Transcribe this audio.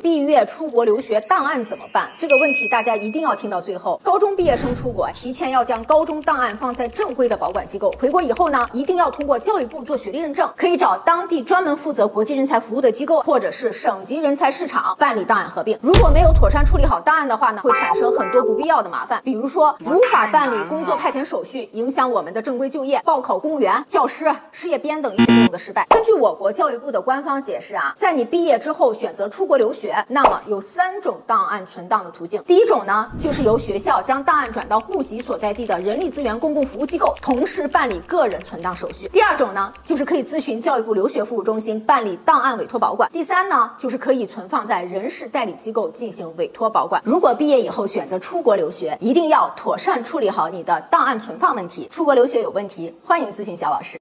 毕业出国留学档案怎么办？这个问题大家一定要听到最后。高中毕业生出国，提前要将高中档案放在正规的保管机构。回国以后呢，一定要通过教育部做学历认证，可以找当地专门负责国际人才服务的机构，或者是省级人才市场办理档案合并。如果没有妥善处理好档案的话呢，会产生很多不必要的麻烦，比如说无法办理工作派遣手续，影响我们的正规就业，报考公务员、教师、事业编等一些内容的失败。根据我国教育部的官方解释啊，在你毕业之后选择出国留学，那么有3种档案存档的途径。第一种呢，就是由学校将档案转到户籍所在地的人力资源公共服务机构，同时办理个人存档手续。第二种呢，就是可以咨询教育部留学服务中心办理档案委托保管。第三呢，就是可以存放在人事代理机构进行委托保管。如果毕业以后选择出国留学，一定要妥善处理好你的档案存放问题。出国留学有问题，欢迎咨询小老师。